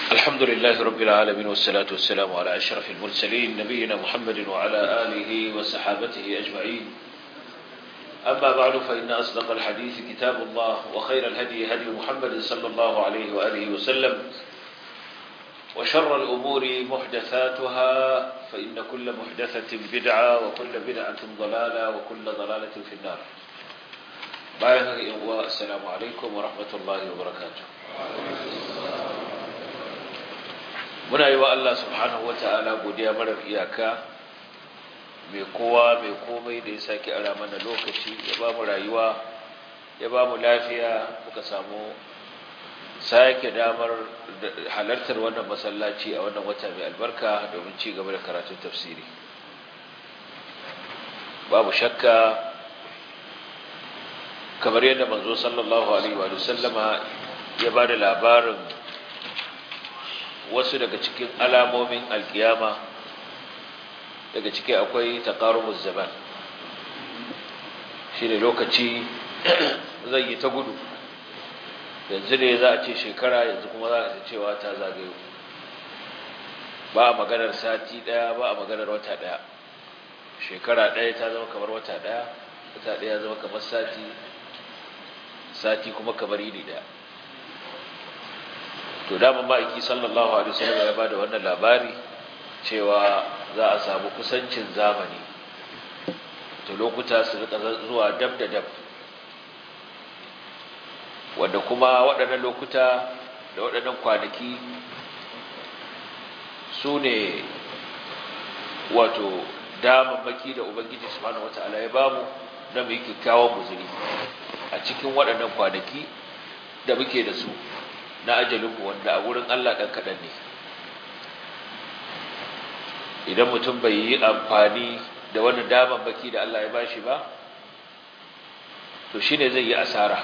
الحمد لله رب العالمين والصلاة والسلام على أشرف المرسلين نبينا محمد وعلى آله وصحابته أجمعين. أما بعد فإن أصدق الحديث كتاب الله وخير الهدي هدي محمد صلى الله عليه وآله وسلم وشر الأمور محدثاتها فإن كل محدثة بدعة وكل بدعة ضلالة وكل ضلالة في النار. السلام عليكم ورحمة الله وبركاته. muna yi wa Allah subhanahu wata'ala godiya marar iyaka mai kowa mai komai da ya sake ara mana lokaci ya ba mu rayuwa ya ba mu lafiya muka samu sake damar halartar wannan masallaci a wannan wata mai albarka domin ci gaba da karatun tafsiri. Babu shakka kamar yadda manzo sallallahu alaihi wa sallama ya ba da labarin wasu daga cikin alamomin alkiyama, daga ciki akwai taqarubuz zaman, shine lokaci zai yi ta gudu. Yanzu ne za a ce shekara, yanzu kuma za a ce cewa ta zagayo. Ba a maganar sati daya, ba a maganar wata daya. Shekara daya ta zama kamar wata daya, wata daya zama kamar sati, sati kuma kamar yini daya. To da ma'aiki sallallahu alaihi wasallam ya bada wannan labari cewa za a samu kusancin zamani, to lokuta su rika zuwa dab da dab, wanda kuma waɗannan lokuta da waɗannan kwanaki su ne wato damammaki da ubangiji subhanahu wataala ya bamu na mu yi kyakkyawan guzuri a cikin waɗannan kwanaki da muke da su na ajalinmu, wanda a wurin Allah ɗan kaɗan ne. Idan mutum bai yi amfani da wani damammaki da Allah ya bashi ba, to shi ne zai yi asara.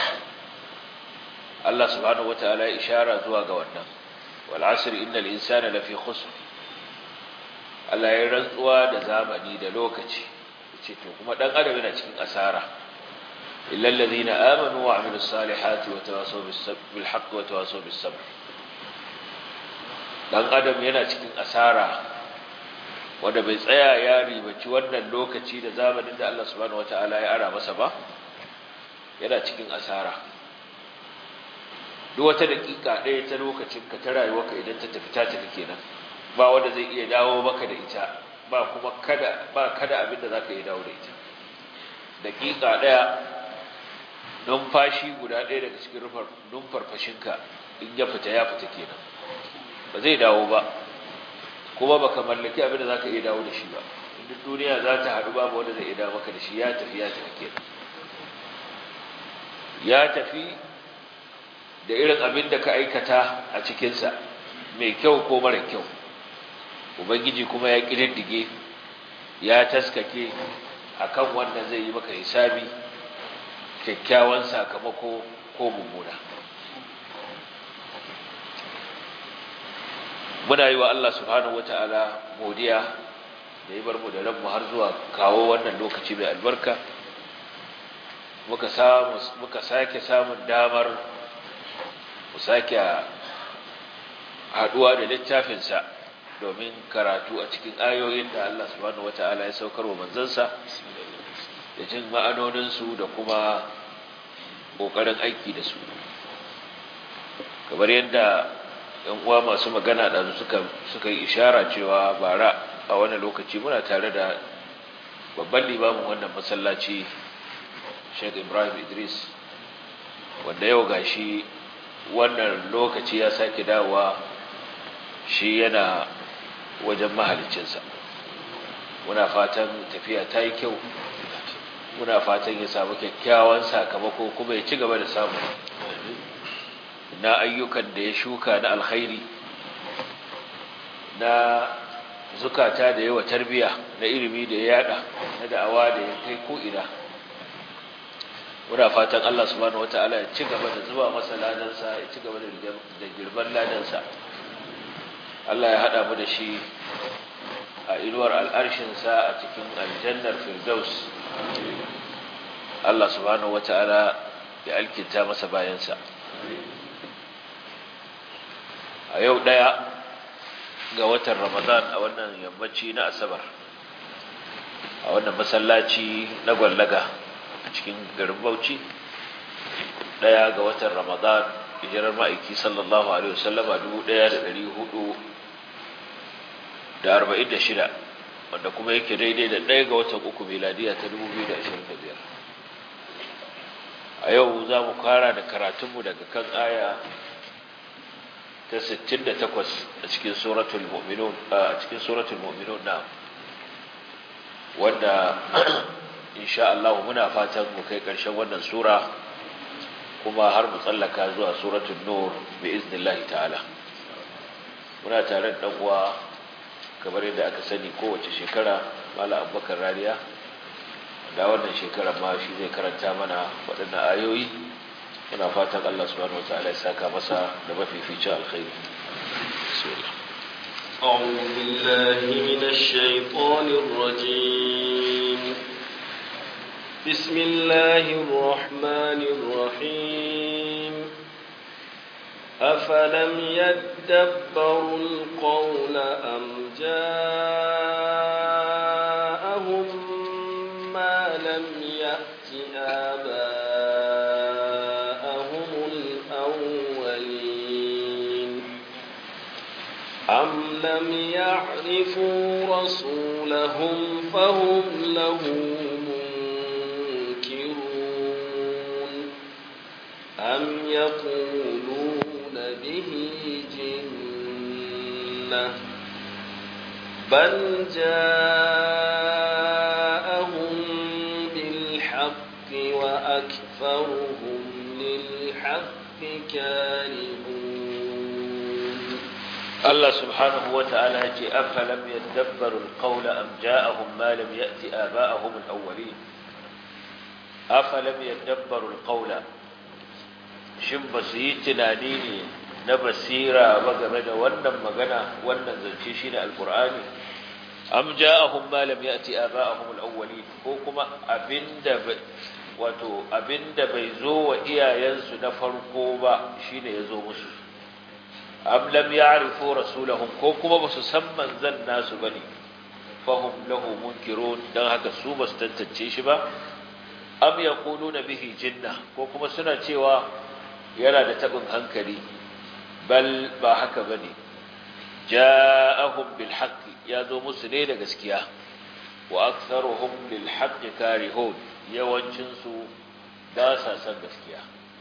Allah subhanahu wa ta'ala ya ishara zuwa ga wannan, wal asri innal insana lafi khusr. Allah ya rantsuwa da zamani da lokaci, ce to kuma ɗan adam yana cikin asara. إلا الذين آمنوا وعملوا الصالحات وتواصوا بالحق وتواصوا بالصبر. dan adam yana cikin asara wanda bai tsaya ya ribaci wannan lokaci da zamanin da Allah subhanahu wataala ya ara masa ba, yana cikin asara. Duk wata dakika ɗaya ta lokacin ka ta rayuwarka idan ta tafi kenan, ba wanda zai iya dawo maka da ita, ba kuma kada abin da zaka iya dawo da ita. Dakika ɗaya, numfashi guda ɗaya daga cikin numfarfashinka in ya fita kenan, ba zai dawo ba, kuma baka mallaki abin da zaka iya dawo da shi ba. Duk duniya za ta haɗu, babu wanda zai iya dawo maka da shi. Ya tafi kenan, ya tafi da irin abin da ka aikata a cikinsa, mai kyau ko mara kyau. Ubangiji kuma ya ƙididdige, ya taskake akan wanda zai yi maka hisabi, kyakkyawan sakamako ko mummuna. Muna yi wa Allah subhanahu wata'ala godiya da ya bar mu da ranmu har zuwa kawo wannan lokaci mai albarka. Muka sake samun damar mu sake haduwa da littafinsa domin karatu a cikin ayoyin da Allah subhanahu wata'ala ya saukar wa manzansa, da jin ma'anoninsu da kuma ƙoƙarin aiki da su. Kamar yadda ‘yan uwa masu magana da suka yi ishara cewa bara a wani lokaci muna tare da babban limamin wannan masallaci, Sheikh Ibrahim Idris, wanda yau gashi wannan lokaci ya sake dawowa, shi yana wajen mahaliccinsa. Muna fatan tafiya ta yi kyau, muna fatan ya samu kyakkyawan sakamako, kuma ya ci gaba da samu na ayyukan da ya shuka na alkhairi, na zukata da yawa tarbiya, na ilimi da ya yada, na da'awa da ya kai ko'ina. Muna fatan Allah subhanahu wata'ala ya ci gaba da zuba masa ladansa, ya ci gaba da girman ladansa. Allah ya haɗa mu da shi a inuwar al'arshinsa a cikin aljannar Firdaus. Allah subhanahu wata'ala ya alkinta masa bayansa. a yau ɗaya ga watan Ramadan a wannan yammaci na Asabar a wannan masallaci na Gwallaga a cikin garin Bauchi, ɗaya ga watan Ramadan hijirar ma'aiki sallallahu alaihi wasallama 1446, wanda kuma yake daidai da ɗaya ga watan uku miladiya ta 2025. a yau za mu fara da karatunmu daga kan aya ta 68 a cikin suratul mu'minun na wanda insha Allah muna fatan mu kai ƙarshen wannan sura kuma har mu tsallaka zuwa suratul nur bi iznillahi ta'ala. Muna tare da dan uwa kamar yadda aka sani kowace shekara Malam Abubakar Rariya, da wannan shekara ma shi zai karanta mana waɗannan ayoyi. Muna fatan Allah subhanahu wataala ya saka masa da mafificin alkhairi. Bismillah. أعوذ بالله من الشيطان الرجيم. بسم الله الرحمن الرحيم. أفلم يدبروا القول أم جاءهم ما لم يأت آباءهم الأولين أم لم يعرفوا رسولهم فهم له أم يقولون به جنة بل جاءهم بالحق وأكثرهم للحق كارهون. الله سبحانه وتعالى أفلم يدبروا القول أم جاءهم ما لم يأت آباءهم الأولين. أفلم يدبروا القول، shin ba su yi tunani ne na basira ba game da wannan magana, wannan zance shi ne alkur'ani? Am ja'ahum ma lam ya'ti aba'ahum al-awwalin, ko kuma abinda bai zo wa iyayensu na farko ba shine yazo musu. Am lam ya'rifu rasulahum, ko kuma basu san manzon nasu bane, fahum lahu munkirun, dan haka su basu tantance shi ba. Am yaquluna bihi jinna, ko kuma suna cewa yana da tabin hankali, bal ba haka bane, ja'ahum bil haqqi, ya zo musu ne da gaskiya, wa aktharuhum lil haqqi karihun, yawancin su ba sa san gaskiya.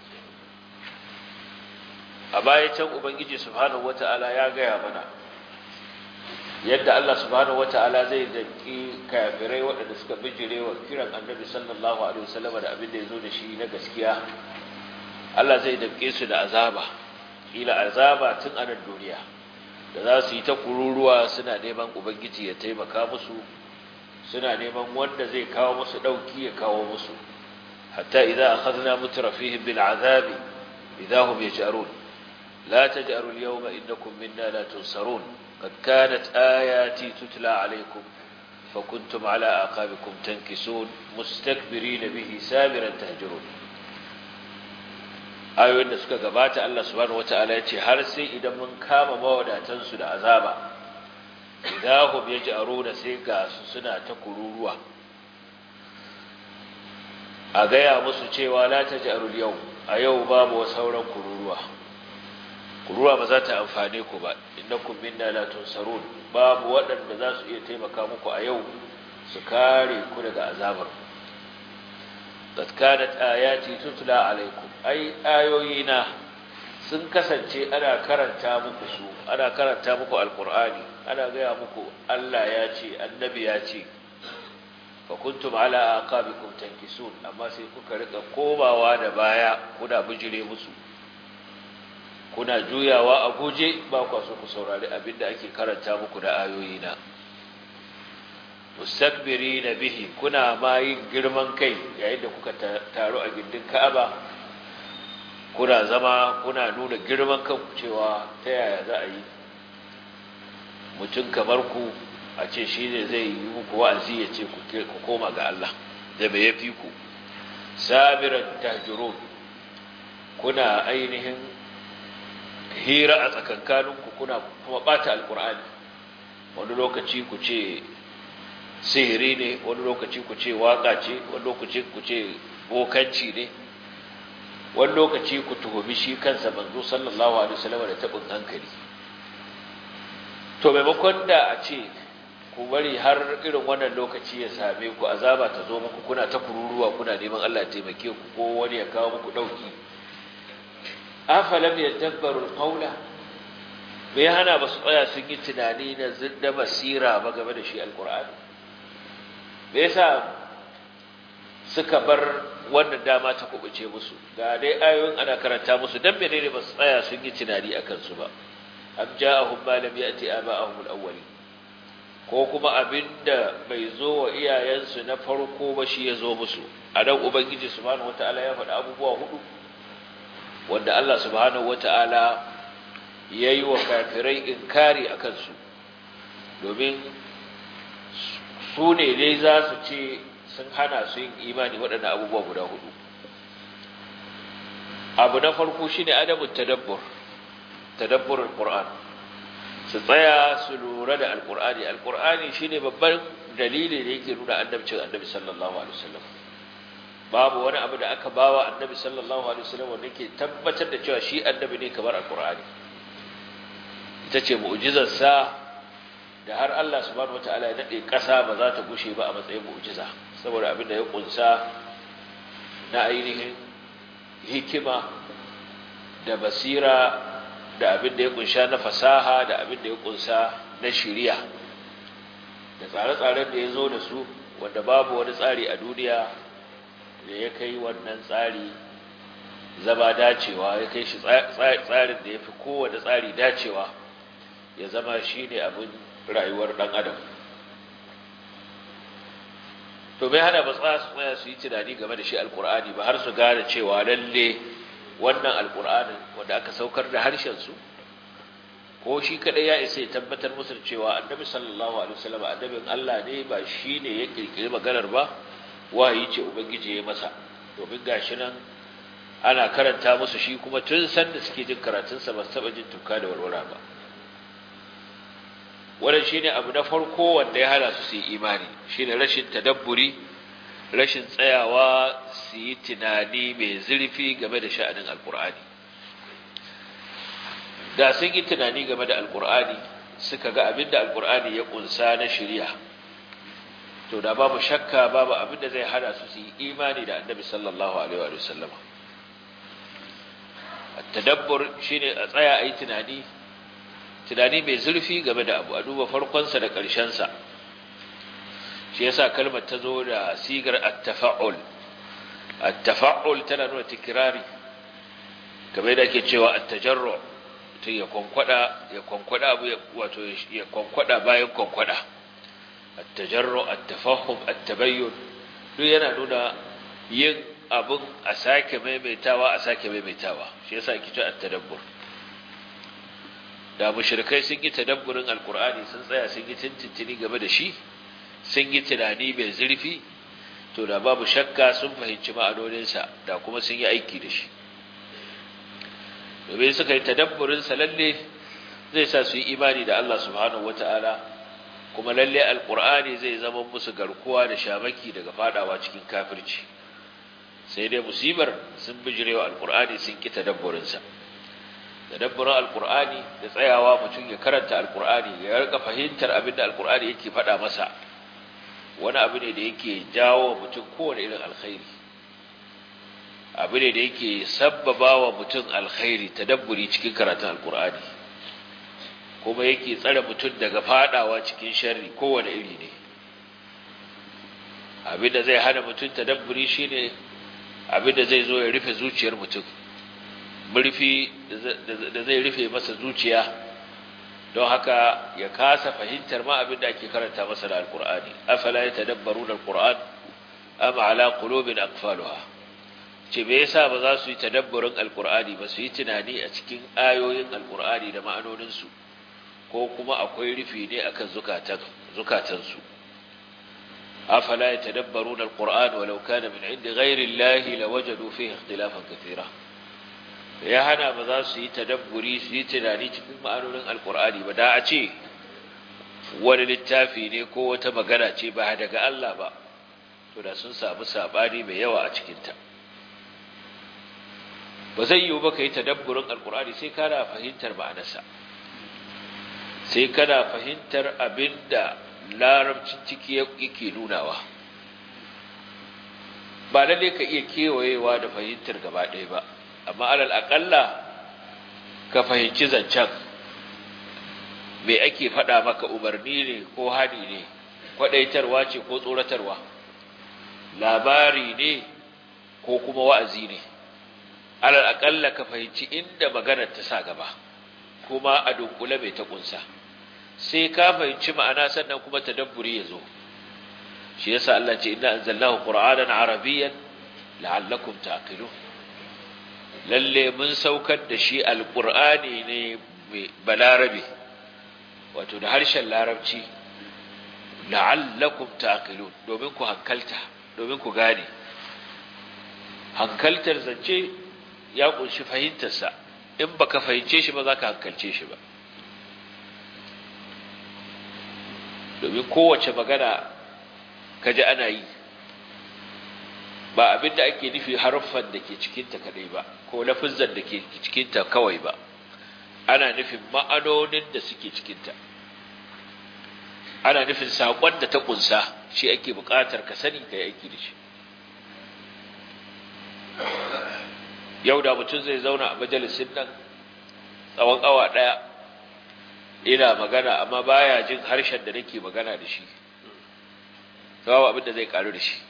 A baya can ubangiji subhanahu wata'ala ya gaya mana yadda Allah subhanahu wata'ala zai daki kafirai waɗanda suka bijirewa kiran annabi sallallahu alaihi wasallam da abin da ya zo da shi na gaskiya. Allah zai damke su da azaba, kila azaba tun a nan duniya, da za su yi ta kururuwa suna neman ubangiji ya taimaka musu, suna neman wanda zai kawo musu dauki ya kawo musu. Hatta idza akhadna mutrafihim bil azabi idza hum yaj'arun la taj'aru al yawma innakum minna la tunsarun qad kanat ayati tutla alaykum fakuntum ala aqabikum tankisun mustakbirin bihi sabiran tahjurun. Ayoyin da suka gabata Allah subhanahu wataala ya ce har sai idan mun kama mawadatansu da azaba, idahum yaj'aruna, sai ga su suna ta kururuwa, a gaya musu cewa la taj'arul yau, a yau babu sauran kururuwa ba za ta amfane ku ba, innakum minna la tunsarun, babu waɗanda za su iya taimaka muku a yau su kare ku daga azabar. qad kanat ayati tutla alaikum, ai ayoyina sun kasance ana karanta muku su, ana karanta muku alqur'ani, ana gaya muku Allah ya ce, annabi ya ce, fa kuntum ala aqabikum tankisun, amma sai kuka rika komawa da baya, kuna bijire musu, kuna juyawa a guje, ba ku so ku saurari abinda ake karanta muku da ayoyina. Mustakbirina bihi, kuna ma yin girman kai yayin da kuka taru a gindin Ka'aba, kuna zama kuna nuna girman kanku cewa ta yaya za a yi mutum kamar ku a ce shi ne zai yi muku wa'azi ya ce ku koma ga Allah, da me yafi ku. Sabiran tahjurun, kuna ainihin hira a tsakankaninku kuna kuma bata alqur'ani wani lokaci ku ce sihiri ne wani lokaci ku ce waka ce wani lokaci ku ce bokanci ne wani lokaci ku tuhumi shi kansa manzo sallallahu alaihi wasallam da tabin hankali to maimakon da a ce ku bari har irin wannan lokaci ya same ku azaba ta zo muku kuna ta kururuwa kuna neman Allah ya taimake ku ko wani ya kawo muku dauki afalam yadabbaru alqawla bai hana ba su tsaya sun yi tunani na zinda basira ba game da shi alqur'ani me yasa suka bar wannan dama ta kubuce musu ga dai ayoyin ana karanta musu dan menene ba su tsaya sun yi tunani akan su ba am ja'ahum ma lam ya'ti aba'ahum al-awwalin ko kuma abinda bai zo wa iyayensu na farko ba shi ya zo musu a dan ubangiji subhanahu wataala ya faɗa abubuwa hudu wanda Allah subhanahu wataala yayi wa kafirai inkari akan su domin su ne dai za su ce sun hana su yin imani waɗannan abubuwa guda hudu abu na farko shine adamu tadabburul qur'an su tsaya su lura da alqur'ani alqur'ani shine babban dalili da yake nuna annabcin annabi sallallahu alaihi wasallam babu wani abu da aka bawa annabi sallallahu alaihi wasallam wanda yake tabbatar da cewa shi annabi ne kamar alqur'ani ita ce mu'jizar sa da har Allah subhanahu wataala ya dade kasa ba za ta gushe ba a matsayin mu'jiza saboda abin da ya kunsa na ainihin hikima da basira da abin da ya kunsha na fasaha da abin da ya kunsa na shiriya da tsare-tsaren da ya zo da su wanda babu wani tsari a duniya da ya kai wannan tsari zama dacewa ya kai shi tsarin da ya fi kowane tsari dacewa ya zama shi ne abin rayuwar ɗan adam to bai hana ba tsaya su yi tunani game da shi alkur'ani ba har su gane cewa lalle wannan alkur'anin wanda aka saukar da harshen su ko shi kadai ya isa ya tabbatar musu cewa annabi sallallahu alaihi wasallam annabin Allah ne ba shine ya kirkiri maganar ba wahayi ce ubangiji ya masa domin gashi nan ana karanta musu shi kuma tun san da suke jin karatun sa ba saba jin tuka da warwara ba wannan shine abu na farko wanda ya hana su yi imani shine rashin tadabburi rashin tsayawa su yi tunani mai zurfi game da sha'anin alkur'ani da sun yi tunani game da alkur'ani suka ga abinda alkur'ani ya kunsa na shari'a to da babu shakka babu abinda zai hana su yi imani da annabi sallallahu alaihi wa sallam at-tadabbur shine a tsaya ayi tunani mai zurfi game da abu a duba farkon sa da ƙarshen sa shi yasa kalmar ta zo da sigar at-tafa'ul at-tafa'ul tana nuna tikrari kamar da ake cewa at-tajarru tun ya kwankwada abu wato ya kwankwada bayan kwankwada at-tajarru at-tafahum at-tabayyun duk yana nuna yin abun a sake maimaitawa shi yasa ake cewa at-tadabbur da mushrikai sun yi tadabburin alqur'ani sun tsaya sun yi tintintini game da shi sun yi tunani mai zurfi to da babu shakka sun fahimci ma'anoninsa da kuma sun yi aiki da shi domin suka yi tadabburinsa lalle zai sa su yi imani da Allah subhanahu wata'ala kuma lalle alqur'ani zai zama musu garkuwa da shamaki daga fadawa cikin kafirci sai dai musibar sun bijirewa alqur'ani sun ki tadabburinsa tadabburin alqur'ani da tsayawa mutum ya karanta alqur'ani ya rika fahimtar abin da alqur'ani yake faɗa masa wani abu ne da yake jawo mutum kowane irin alkhairi abu ne da yake sabbaba wa mutum alkhairi tadabburi cikin karatun alkur'ani kuma yake tsare mutum daga fadawa cikin sharri kowane iri ne abinda zai hana mutum tadabburi shine abinda zai zo ya rufe zuciyar mutum murfi da zai rufe masa zuciya don haka ya kasa fahimtar ma abinda ake karanta masa da alkur'ani afala yatadabbaruna alqur'an am ala qulubin aqfaluha ce me yasa ba za su yi tadabburin alqur'ani ba su yi tunani a cikin ayoyin alqur'ani da ma'anoninsu ko kuma akwai rufi ne akan zukatansu afala yatadabbaruna alqur'an walau kana min indi ghayri allahi lawajadu fihi ikhtilafan katira ya hana ba za su yi tadabburi su yi tunani cikin ma'anonin alkur'ani ba. Da a ce wani littafi ne ko wata magana ce ba daga Allah ba, to da sun samu sabani mai yawa a cikinta. Ba zai yiwu ba ka yi tadabburin alkur'ani sai kana fahimtar ma'anarsa, sai kana fahimtar abin da larabcin ciki yake nunawa. Ba lalle ka iya kewayewa da fahimtar gaba ɗaya ba, amma alal aƙalla ka fahimci zancen, me ake faɗa maka, umarni ne ko hani ne, kwaɗaitarwa ce ko tsoratarwa, labari ne ko kuma wa'azi ne. Alal aƙalla ka fahimci inda maganar ta sa gaba, kuma a dunkule mai ta ƙunsa. Sai ka fahimci ma'ana sannan kuma tadabburi ya zo. Shi yasa Allah ce inna anzalnahu qur'anan arabiyyan la'allakum ta'qilun. Lalle mun saukar da shi alqur'ani ne balarabi, wato da harshen larabci, la'allakum ta'qilun, domin ku hankalta, domin ku gane. Hankaltar zance ya kunshi fahimtarsa, in baka fahimce shi ba za ka hankalce shi ba. Domin kowace magana kaji ana yi, ba abin da ake nufi haruffan da ke cikinta kadai ba, ko lafizan da ke cikinta kawai ba, ana nufin ma'anonin da suke cikinta, ana nufin saƙon da ta ƙunsa, shi ake buƙatar ka sani ka yi aiki da shi. Yau da mutum zai zauna a majalisin nan tsawon awa ɗaya ina magana, amma baya jin harshen da nake magana da shi, babu abin da zai karu da shi.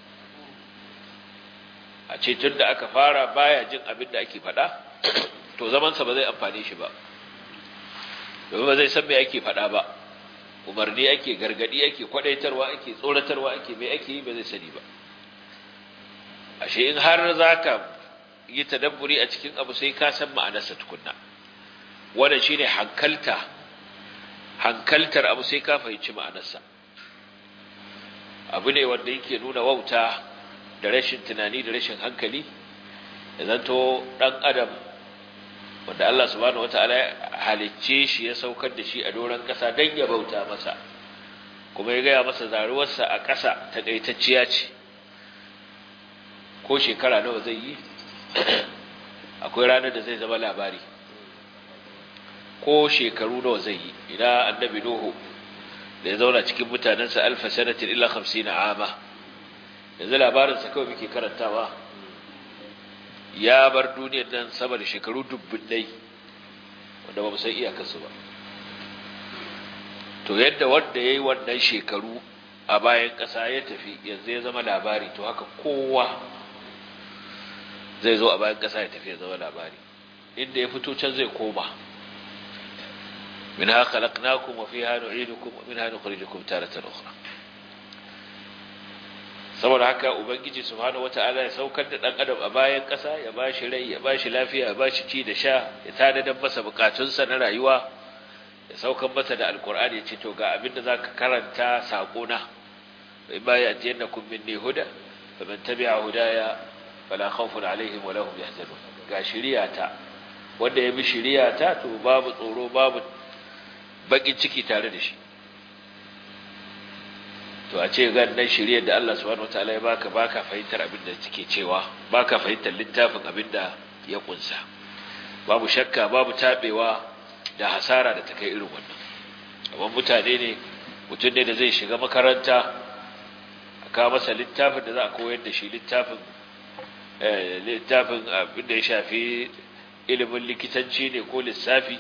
A ce tun da aka fara baya jin abin da ake faɗa, to zamansa ba zai amfane shi ba, domin ba zai san me ake faɗa ba. Umarni ake, gargadi ake, kwadaitarwa ake, tsoratarwa ake, me ake yi ba zai sani ba. Ashe in har zaka yi tadabburi a cikin abu sai ka san ma'anarsa tukunna. Wannan shine hankaltar abu sai ka fahimci ma'anarsa. Abu ne wanda yake nuna wauta da rashin tunani da rashin hankali, da zanto ɗan adam wanda Allah subhanahu wataala ya halicce shi, ya saukar da shi a doron ƙasa don ya bauta masa, kuma ya gaya masa zaruwarsa a ƙasa taƙaitacciya ce. Ko shekara nawa zai yi, akwai ranar da zai zama labari. Ko shekaru nawa zai yi, ina annabi Nuhu da ya zauna cikin mutanensa 1000 sanatin illa 50 ama, yanzu labarinsa kawai muke karantawa, ya bar duniyar nan sama da shekaru dubbunai wanda ba mu san iyakarsu ba. To yadda wanda ya yi wannan shekaru a bayan ƙasa ya tafi, yanzu ya zama labari, to haka kowa zai zo a bayan ƙasa ya tafi ya zama labari. Inda ya fito can zai koma. منها خلقناكم وفيها نعيدكم ومنها نخرجكم تارة أخرى. saboda haka ubangiji subhanahu wataala ya saukar da dan adam a bayan kasa, ya bashi rai, ya bashi lafiya, ya bashi ci da sha, ya tadadan masa bukatunsa na rayuwa, ya saukar masa da alqur'ani, ya ce to ga abinda zaka karanta sako na, imma yatiyannakum minni huda faman tabi'a hudaya fala khawfun alaihim wa lahum yahzanun. Ga shiriyata, wanda ya bi shiriyata to babu tsoro, babu bakin ciki tare da shi. To a ce gannan shiriyar da Allah subhanahu wataala ya baka fahimtar abin da take cewa, baka fahimtar littafin abin da ya kunsa. Babu shakka, babu tabewa da hasara da take irin wannan. Amma mutane ne, mutum ne da zai shiga makaranta, aka masa littafin da za a koyar da shi, littafin abin da ya shafi ilimin likitanci ne ko lissafi,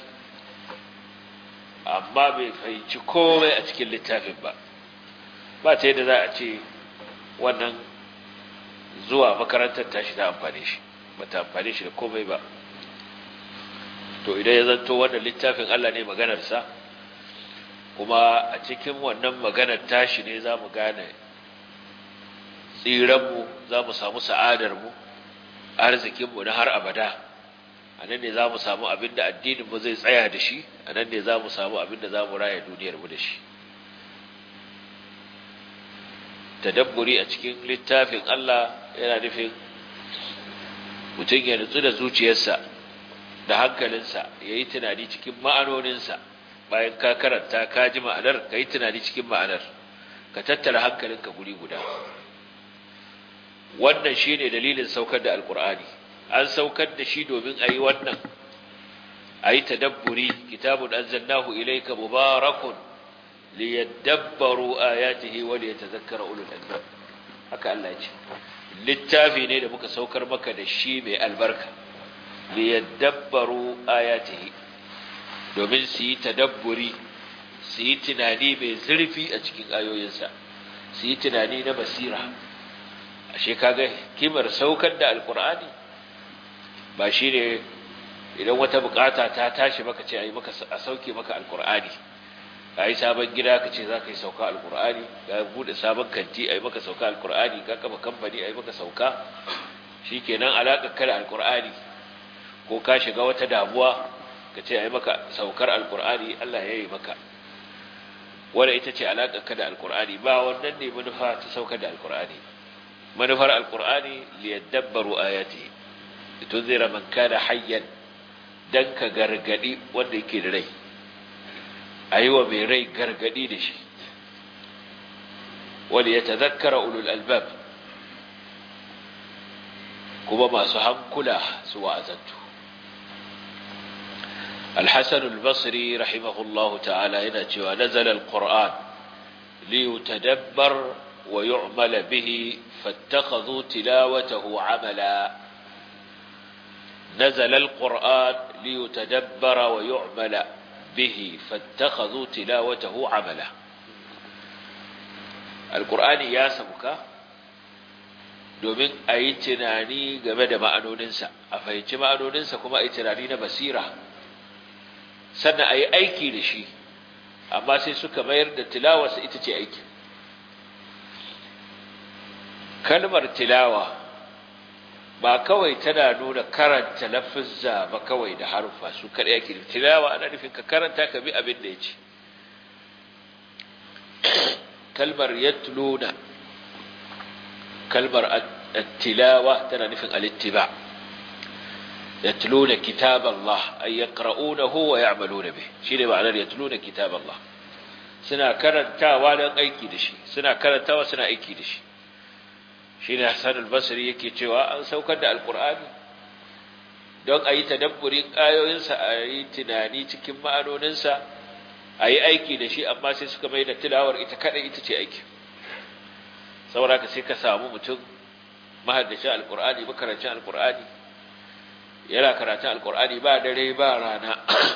amma bai fahimci komai a cikin littafin ba. Ba ta yadda za a ce wannan zuwa makarantar tashi ta amfane shi, ba ta amfane shi da komai ba. To idan ya zanto wannan littafin Allah ne maganarsa, kuma a cikin wannan maganar tashi ne za mu gane tsiranmu, za mu samu sa'adarmu, arzikinmu na har abada. A nan ne za mu samu abin da addininmu zai tsaya da shi, a nan ne za mu samu abin da za mu raya duniyarmu da shi. Tadabburi a cikin littafin Allah yana nufin mutum ya nutsu da zuciyarsa da hankalinsa yayi tunani cikin ma'anoninsa bayan ka karanta ka ji ma'anar ka yi tunani cikin ma'anar ka tattara hankalinka guri guda wannan shine dalilin saukar da alqur'ani an saukar da shi domin ayi wannan ayi tadabburi kitabun anzalnahu ilayka mubarakun liyadabbaru ayatihi wa liyatadhakkara ulul albab haka Allah ya ce littafi ne da muka saukar maka da shi mai albarka liyadabbaru ayatihi domin su yi tadabburi su yi tunani mai zurfi a cikin ayoyinsa su yi tunani na basira ashe kaga kimar saukar da alkur'ani ba shi ne idan wata bukata ta tashi maka ce a sauke maka alkur'ani ka yi sabon gida ka ce za ka yi sauka alkur'ani ka bude sabon kanti a yi maka sauka alkur'ani ka kama kamfani a yi maka sauka shi kenan alaƙar ka da alkur'ani ko ka shiga wata damuwa ka ce a yi maka saukar alkur'ani Allah ya yi maka wadda ita ce alaƙar ka da alkur'ani ba wannan ne manufa ta saukar da alkur'ani manufar alkur'ani liyadabbaru ayati tunzira man kana hayyan dan ka gargadi wanda yake da rai ayiwa mai rai gargadi da shi wal yatadhakkara ulul albab kuma masu hankula su wa'azantu الحسن البصري رحمه الله تعالى ينتهي ونزل القرآن ليتدبر ويعمل به فاتخذوا تلاوته عملا نزل القرآن ليتدبر ويعمل به فاتخذوا تلاوته عملا القرآن يا سبك domin a yi tunani game da ma'anoninsa a fahimci ma'anoninsa kuma a yi tunani na basira sannan a yi aiki da shi amma sai suka mayar da tilawarsa ita ce aiki kalmar tilawa ba kawai tana nuna karanta lafizza ba kawai da harufa su kaɗai ake tilawa ana nufin ka karanta ka bi abin da ya ce kalmar yatluna kalmar at-tilawa tana nufin al-ittiba yatluna kitab Allah ay yaqra'unahu wa ya'maluna bih shine ma'anar yatluna kitab Allah suna karantawa dan aiki da shi suna karantawa suna aiki da shi shine Hassan al-Basri yake cewa an saukar da alqur'ani don ayi tadabburin ayoyinsa ayi tunani cikin ma'anoninsa ayi aiki da shi amma sai suka mai da tilawar ita kadai ita ce aiki saboda ka sai ka samu mutum mahaddacin alqur'ani makarancin alqur'ani yana karatun alqur'ani ba dare ba rana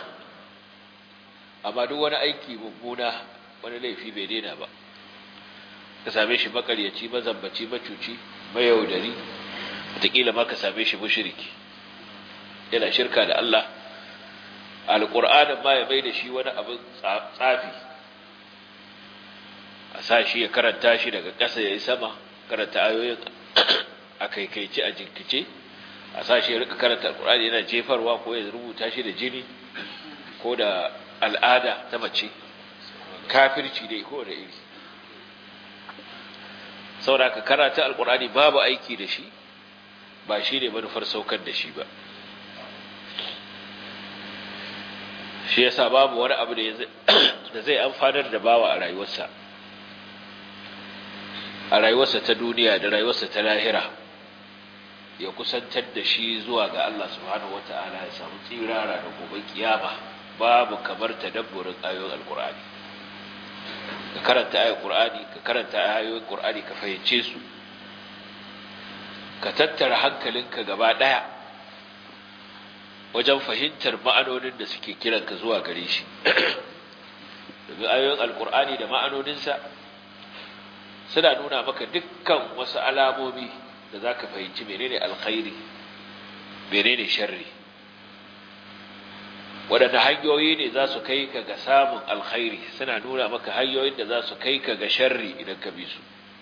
amma duk wani aiki mummuna wani laifi bai daina ba ka same shi makaryaci mazambaci macuci mayaudari wataƙila ma ka same shi mushriki yana shirka da Allah alqur'anin ma ya mai da shi wani abin tsafi a sa shi ya karanta shi daga ƙasa ya yi sama karanta ayoyin a kaikaice a jinkice a sa shi ya rika karanta alkur'ani yana jefarwa ko ya rubuta shi da jini ko da al'ada ta mace kafirci dai ko da iri saboda ka karanta alkur'ani babu aiki da shi ba shi ne manufar saukar da shi ba shi yasa babu wani abu da zai amfanar da bawa a rayuwarsa ta duniya da rayuwarsa ta lahira ya kusantar da shi zuwa ga Allah subhanahu wataala ya samu tsirara da gobe kiyama babu kamar tadabburin ayoyin alqur'ani ka karanta ayoyin qur'ani ka karanta ayoyin qur'ani ka fahimce su ka tattara hankalinka gaba daya wajen fahimtar ma'anonin da suke kiranka zuwa gare shi domin ayoyin alqur'ani da ma'anoninsa suna nuna maka dukkan wasu alamomi da za ka fahimci menene alkhairi menene sharri waɗanda hanyoyi ne za su kai ka ga samun alkhairi suna nuna maka hanyoyin da za su kai ka ga sharri idan ka bi su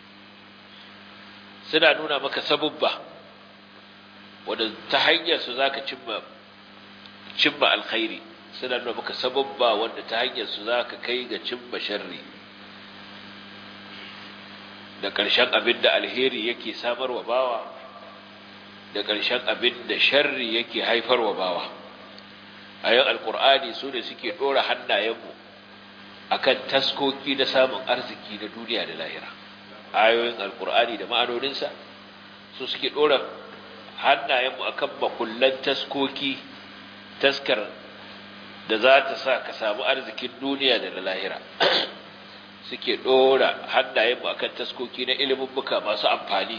suna nuna maka sabubba wadda ta hanyar su za ka cimma alkhairi suna nuna maka sabubba wadda ta hanyar su za ka kai ga cimma sharri da ƙarshen abin da alheri yake samarwa bawa da ƙarshen abin da sharri yake haifarwa bawa ayoyin alkur'ani su ne suke ɗora hannayenmu akan taskoki na samun arziki na duniya da lahira. Ayoyin alkur'ani da ma'anoninsa su suke ɗora hannayenmu akan makullan taskoki, taskar da za ta sa ka samu arzikin duniya da na lahira. Suke ɗora hannayenmu akan taskoki na ilimummuka masu amfani,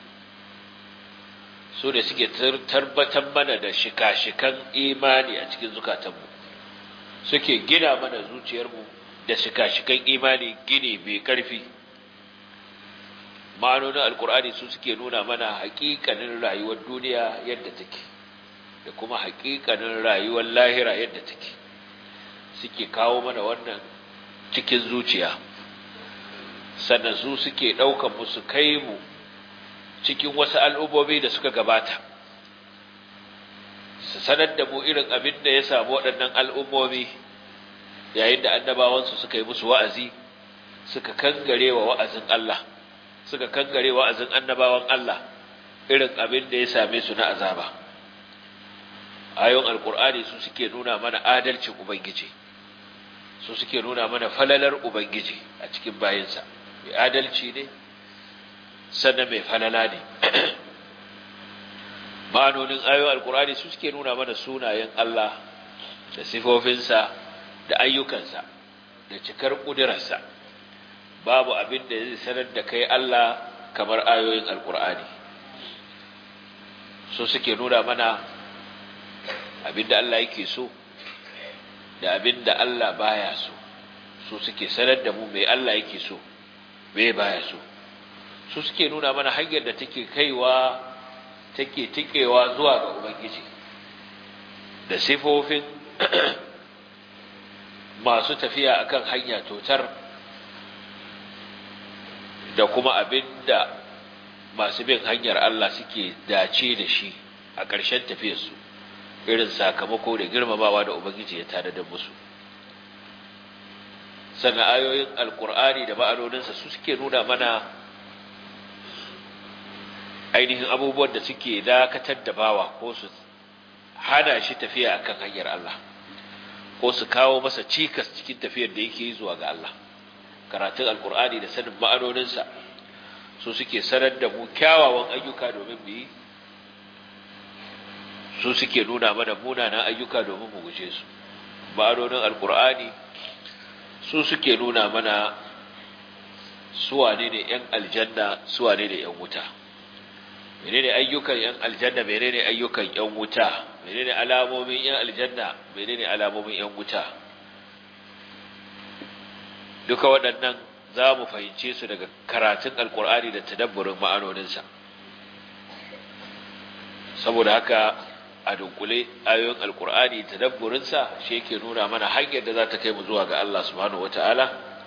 su ne suke tabbatar mana da shika-shikan imani a cikin zukatanmu, suke gina mana zuciyarmu da shika-shikan imani gini mai ƙarfi. Ma'anonin alkur'ani su suke nuna mana haƙiƙanin rayuwar duniya yadda take da kuma haƙiƙanin rayuwar lahira yadda take, suke kawo mana wannan cikin zuciya, sannan su suke ɗaukan mu su kai mu cikin wasu al'ummomi da suka gabata, su sanar da mu irin abin da ya samu waɗannan al'ummomi yayin da annabawansu suka yi musu wa'azi, suka kangare wa wa'azin Allah, suka kangare wa'azin annabawan Allah, irin abin da ya same su na azaba. Ayoyin alkur'ani su suke nuna mana adalcin Ubangiji, su suke nuna mana falalar Ubangiji a cikin bayinsa, mai adalci ne sannan mai falala ne. Ma'anonin ayoyin alkur'ani su suke nuna mana sunayen Allah da sifofinsa da ayyukansa da cikar ƙudurarsa. Babu abin da zai sanar da kai Allah kamar ayoyin alkur'ani. Su suke nuna mana abin da Allah yake so da abin da Allah baya so. Su suke sanar da mu mai Allah yake so, mai baya so. Su suke nuna mana hanyar da take kaiwa, take tikewa zuwa ga Ubangiji, da sifofin masu tafiya akan hanya totar, da kuma abinda masu bin hanyar Allah suke dace da shi a ƙarshen tafiyarsu, irin sakamako da girmamawa da Ubangiji ya tanadar musu. Sannan ayoyin alkur'ani da ma'anoninsa su suke nuna mana ainihin abubuwan da suke dakatar da bawa ko su hana shi tafiya akan hanyar Allah, ko su kawo masa cikas cikin tafiyar da yake yi zuwa ga Allah. Karatun alkur'ani da sanin ma'anoninsa su suke sanar da mu kyawawan ayyuka domin mu yi, su suke nuna mana munanan ayyuka domin mu guje su. Ma'anonin alkur'ani su suke nuna mana suwane ne 'yan aljanna, suwane ne 'yan wuta, menene ayyukan 'yan aljanna, menene ayyukan 'yan wuta, menene alamomin 'yan aljanna, menene alamomin 'yan wuta. Duka waɗannan za mu fahimce su daga karatun alkur'ani da tadabburin ma'anoninsa. Saboda haka a dunkule ayoyin alkur'ani tadabburinsa shi yake nuna mana hanyar da za ta kai mu zuwa ga Allah subhanahu wataala,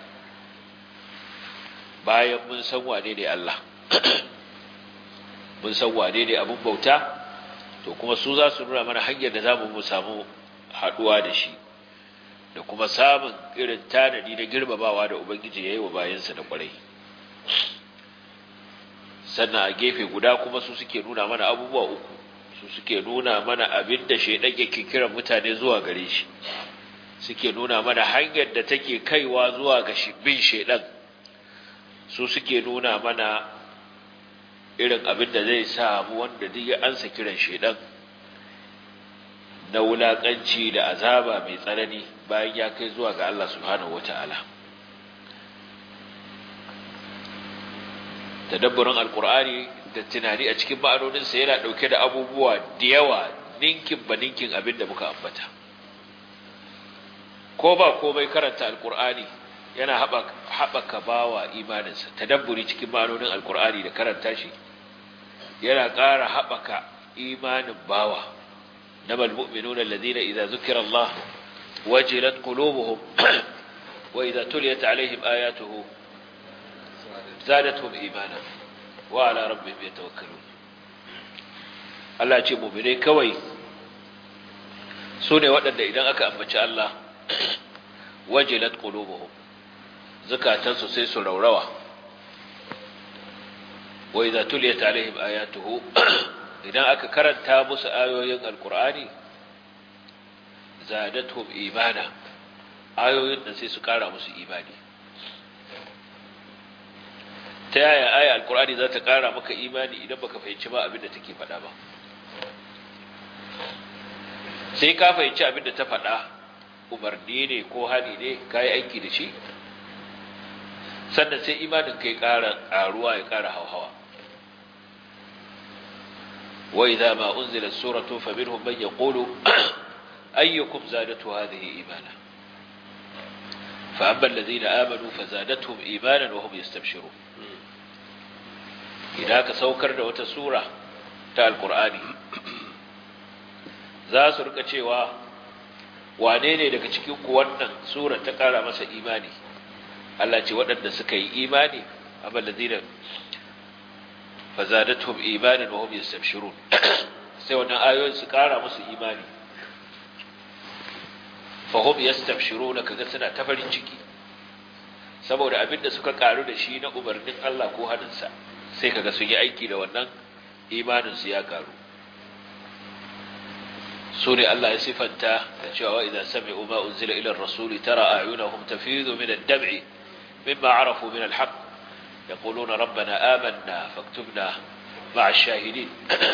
bayan mun san wane ne Allah mun san wane ne abin bauta, to kuma su za su nuna mana hanyar da za mu samu haɗuwa da shi, da kuma samun irin tanadi na girmamawa da Ubangiji ya yi wa bayansa da ƙwarai. Sannan a gefe guda kuma su suke nuna mana abubuwa uku, su suke nuna mana abin da shaidan yake kiran mutane zuwa gare shi, suke nuna mana hanyar da take kaiwa zuwa ga bin shaidan, su suke nuna mana irin abin da zai samu wanda duk ya ansa kiran shaidan na wulaƙanci da azaba mai tsanani bayan ya kai zuwa ga Allah subhanahu wata'ala. Tadabburin alkur'ani da tunani a cikin ma'anoninsa yana ɗauke da abubuwa da yawa, ninkin ba ninkin abin da muka ambata. Ko ba komai karanta alkur'ani yana haɓaka bawa imaninsa. Tadabburi cikin ma'anonin alkur'ani da karanta shi yana ƙara haɓaka imanin bawa. إنما المؤمنون الذين إذا ذكر الله وجلت قلوبهم وإذا تليت عليهم آياته زادتهم إيمانا وعلى ربهم يتوكلون. Allah ce mu'minai kawai su ne waɗanda idan aka ambaci Allah wajilat qulubuhum, zakatansu sai su raurawa, wa idza tuliyat alaihim ayatuhu, idan aka karanta musu ayoyin alkur'ani zadatuhum imana, ayoyin da sai su kara musu imani. Ta yaya aya alkur'ani za ta kara maka imani idan baka fahimci ba abin da take faɗa ba? Sai ka fahimci abin da ta faɗa, umarni ne ko hani ne, ka yi aiki da shi, sannan sai imanin ka ya ƙara ƙaruwa, ya ƙara hauhawa. wa idza ma unzilat suratun faminhum man yaqulu ayyukum zadatu hadhihi imana fa amma alladhina amanu fazadatuhum imanan wa hum yastabshirun. Idan ka saukar da wata sura ta alqur'ani, za su rika cewa wane ne daga cikin ku wannan sura ta ƙara masa imani? Allah ce waɗanda suka yi imani, amma alladhina fazadatuhum imanan wa hum yastabshirun, sai wannan ayoyin su ƙara musu imani. fa hum yastabshiruna, kaga suna ta farin ciki saboda abinda suka ƙaru da shi na umarnin Allah ko hadinsa, sai kaga sun yi aiki da wannan, imanin su ya ƙaru. sune Allah ya sifanta da cewa idza sami'u ma unzila ila ar-rasuli tara a'yunahum tafidu min ad-dam'i mimma 'arafu min al-haqq yaquluna rabbana amanna faktubna ma'a ash-shahidin.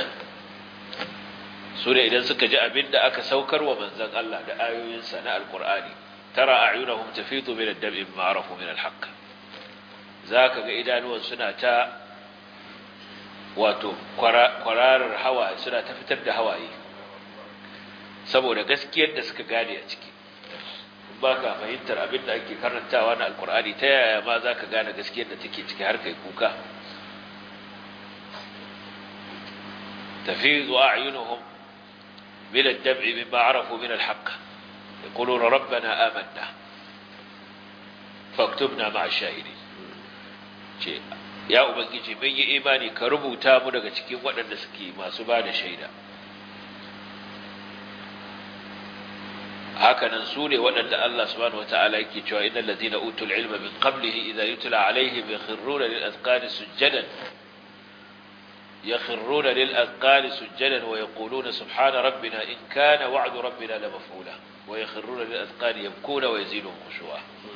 sune idan suka ji abinda aka saukar wa manzon Allah da ayoyinsa na alqur'ani, tara a'yunahum tafidu min ad-dam'i mimma 'arafu min al-haqq, zaka ga idanuwan suna ta wato kwararar hawa, suna ta fitar da hawaye saboda gaskiyar da suka gane a ciki. ba ka fahimtar abin da ake karantawa na alkur'ani, ta yaya ma za ka gane gaskiyar da take ciki har kai kuka? tafizu a'yunuhum min ad-dam'i mimma 'arafu min al-haqq yaquluna rabbana amanna faktubna ma'a ash-shahidin. ce ya ubangiji mun yi imani, ka rubuta mu daga cikin waɗanda suke masu ba da shaida. hakanan su ne waɗanda Allah subhanahu wataala yake cewa innal ladina utul ilma min qablihi idza yutla alaihim yakhruna lil azqani sujadan wa yaquluna subhana rabbina in kana wa'du rabbina la maf'ula wa yakhruna lil azqani yabkuna wa yaziduhum khushu'a.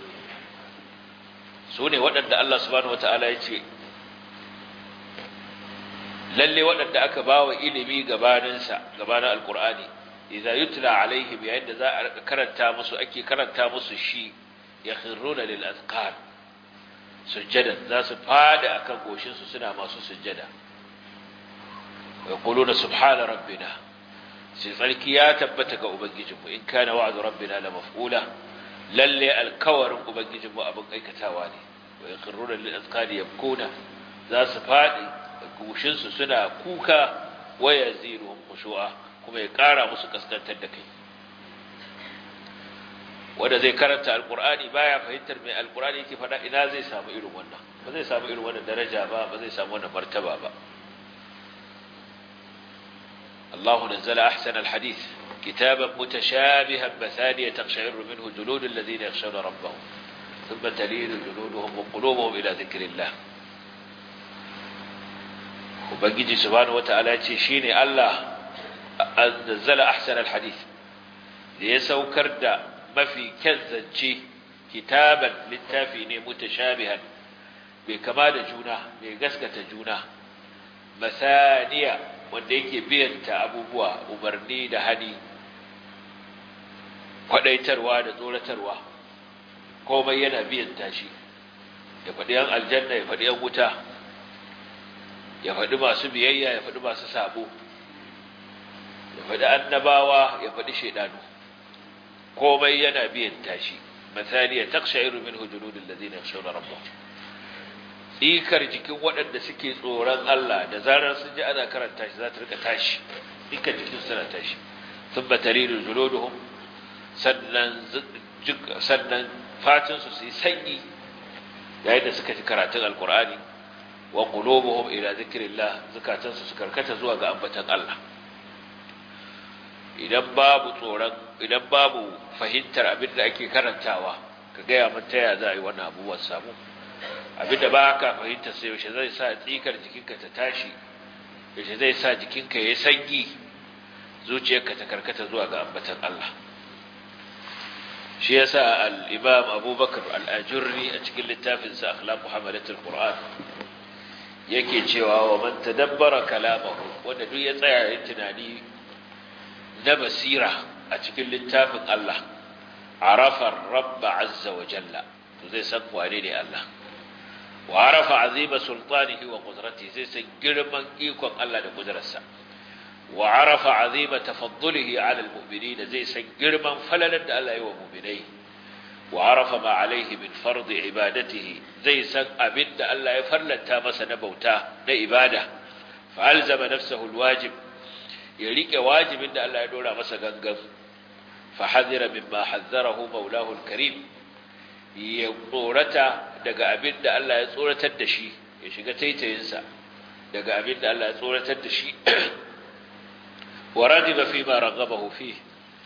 su ne waɗanda Allah subhanahu wataala yace lalle waɗanda aka bawa ilimi gabanin alqur'ani, idza yutla alaihim, yayin da za a karanta musu, ake karanta musu shi, yakhruna lil azqan sujadan, za su fada akan goshin su suna masu sujjada. wa yaquluna subhana rabbina, sai tsarki ya tabbata ga ubangijinmu, in kana wa'du rabbina la maf'ula, lalle alkawarin ubangijinmu abin aikatawa ne. wa yakhruna lil azqan yabkuna, za su fadi goshin su suna kuka, wa yaziruhum khushu'a, kuma ya ƙara musu kaskantar da kai. Wanda zai karanta alƙur'ani baya fahimtar mai alƙur'ani yake faɗa, ina zai samu irin wannan? Ba zai samu irin wannan daraja ba, ba zai samu wannan martaba ba. Allahu nazzala ahsana alhadith kitaban mutashabihan mathaniya taqsha'iru minhu juludul ladhina yakhshawna rabbahum thumma talinu juluduhum wa qulubuhum ila dhikrillah. Ubangiji subhanahu wata'ala ya ce shine Allah nazzala ahsana alhadith, da ya saukar da mafi kyan zance, kitaban littafi ne mutashabihan, bai kama da juna, mai gaskata juna, masaniya wanda yake biyanta abubuwa, umarni da hani, kwadaitarwa da tsoratarwa, komai yana biyanta shi. ya faɗi yan aljanna, ya faɗi yan wuta, ya faɗi masu biyayya, ya faɗi masu sabo, ya faɗi annabawa, ya faɗi shaidanu, komai yana biyan tashi. Mathaniya taqsha'iru minhu juludul ladina yakhshawna rabbahum, tsikar jikin waɗanda suke tsoron Allah da zarar sun ji ana karanta shi za ta rika tashi, tsikar jikin suna tashi. thumma talinu juluduhum, sannan fatin su yi sanyi yayin da suka ji karatun alqur'ani. wa qulubuhum ila dhikrillah, zakatansu su karkata zuwa ga ambatan Allah. idan babu fahimtar abin da ake karantawa, ka gaya mun taya za a yi wannan abubuwan samu. abin da ba ka fahimta sai yaushe zai sa tsikar jikinka ta tashi, yaushe zai sa jikinka ya sanyi, zuciyarka ta karkata zuwa ga ambatan Allah. shi yasa al-imam abubakar al-ajurri a cikin littafinsa akhlaqu hamalatul qur'an yake cewa wa man tadabbara kalamahu wanda duk ya tsaya yin tunani na basira a cikin littafin Allah arafa rabb azza wa jalla to zai san wane ne Allah wa arafa azima sultanihi wa qudratihi zai san girman ikon Allah da kudrarsa wa arafa azima tafaddulihi ala almu'minin zai san girman falalar da Allah ya yi wa mu'minai wa arafa ma alaihi min fard ibadatihi zai san abin da Allah ya farlanta masa na bauta na ibada fa alzama nafsahu alwajib ya rike wajibin da Allah ya dora masa gangan fa hadira mimma hazzarahu maulahu alkarim ya tsorata daga abin da Allah ya tsoratar da shi ya shiga taitayinsa daga abin da Allah ya tsoratar da shi wa radiba fi ma raghabahu fi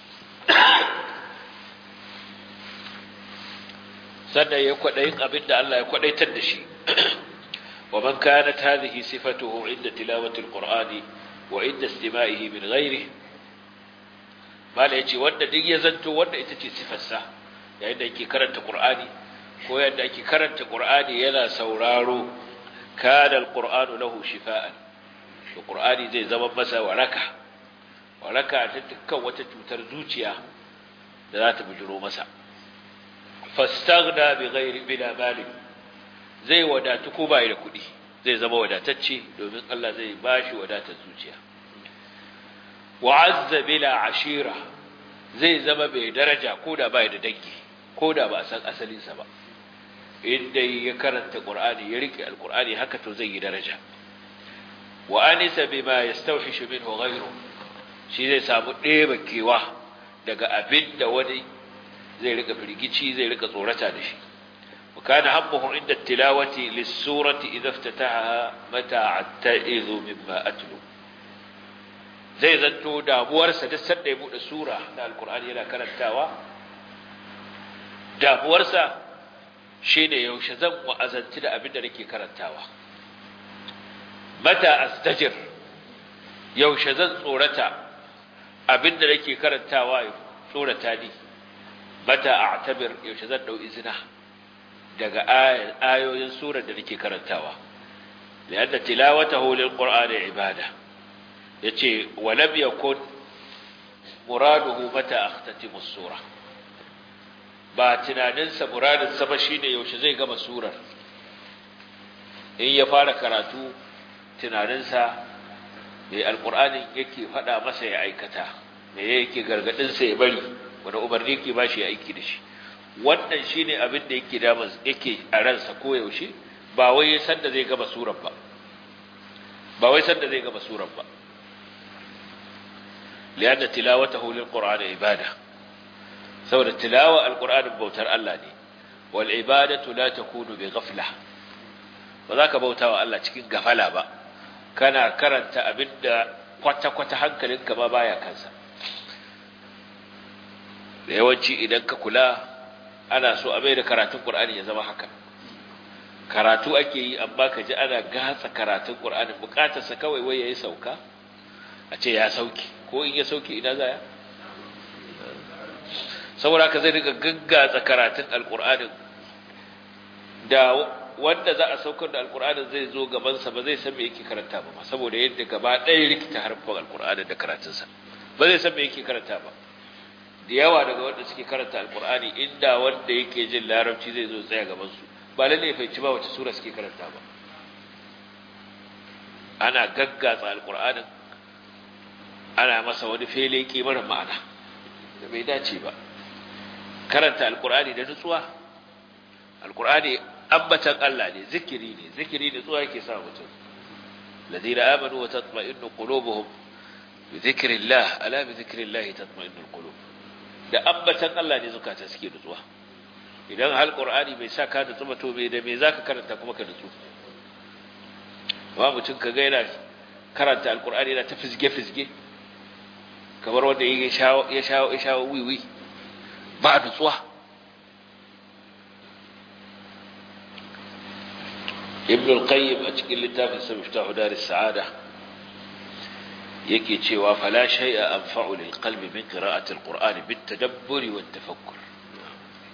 sannan ya kwadayin abin da Allah ya kwadaitar da shi wa man kanat hadhihi sifatuhu inda tilawati alqur'ani wa inda istima'ihi min ghairihi mala yace wanda duk ya zanto wanda ita ce sifarsa yayin da yake karanta qur'ani ko yadda ake karanta qur'ani yana sauraro kana alqur'anu lahu shifaan to qur'ani zai zama masa waraka ta dukkan wata cutar zuciya da za ta bujiro masa fastaghna bi ghairi bila mali zai wadatu ko bai da kudi zai zama wadatacce domin Allah zai bashi wadatar zuciya wa'azza bila ashira zai zama bai daraja koda bai da dangi koda ba san asalin sa ba inda ya karanta qur'ani ya rike alqur'ani haka to zai yi daraja wa anisa bima yastawhishu minhu ghayru shi zai samu ɗeba kewa daga abin da wani zai rika firgici zai rika tsorata da shi wa kana hammuhu inda tilawati lis-surati idha iftataha mata atta'izu mimma atlu zai zanto damuwarsa duk sanda ya bude sura na alqur'ani yana karantawa damuwarsa shine yaushe zan wa'azanci da abin da nake karantawa mata astajir yaushe zan tsorata abin da nake karantawa ya tsorata ni mata a'tabir yaushe zan dau izina daga ayoyin surar da nake karantawa lianna tilawatahu lilqur'ani ibada yace walam yakun muraduhu mata akhtatimu as-sura ba tunaninsa muradinsa ba shine yaushe zai gama surar in ya fara karatu tunaninsa me alqur'ani yake fada masa ya aikata me yake gargadin sa ya bari wanda umarni yake bashi ya aiki da shi wannan shine abin da yake da yake a ransa ko yaushe ba wai san da zai gama surar ba lianna tilawatahu lilqur'ani ibada saboda tilawa alqur'ani bautar Allah ne wal ibadatu la takunu bi ghafla ba za ka bautawa Allah cikin gafala ba kana karanta abinda kwata-kwata hankalinka ma baya kansa da yawanci idan ka kula ana so a mai da karatun Qur'ani ya zama haka karatu ake yi amma ka ji ana gatsa karatun Qur'ani bukatarsa kawai wai yayi sauka a ce ya sauki ko in ya sauki ina zaya saboda ka zai riga gaggatsa karatun alqur'anin da wanda za a saukar da alqur'anin zai zo gaban sa ba zai san me yake karanta ba saboda yadda gaba ɗaya rikita harfin alqur'anin da karatun sa ba zai san me yake karanta ba da yawa daga wanda suke karanta alqur'ani inda wanda yake jin larabci zai zo tsaya gaban su ba lalle ya fahimci ba wace sura suke karanta ba ana gaggatsa alqur'anin ana masa wani fele kimar ma'ana da bai dace ba karanta alqur'ani da nutsuwa alqur'ani ambatan Allah ne zikiri ne tsuwa yake sa mutum ladina amanu wa tatma'innu qulubuhum bi dhikrillah ala bi dhikrillah tatma'innul qulub da ambatan Allah ne zukata suke nutsuwa idan alqur'ani bai sa ka nutsu ba to bai da me zaka karanta kuma ka nutsu ba mutum ka ga yana karanta alqur'ani yana ta fizge kamar wanda ya shawo wiwi ba nutsuwa ibn al-qayyim a cikin littafin sa miftahu daris sa'ada yake cewa fala shay'a anfa'u lil qalbi min qira'ati al-qur'ani bit tadabburi wat tafakkur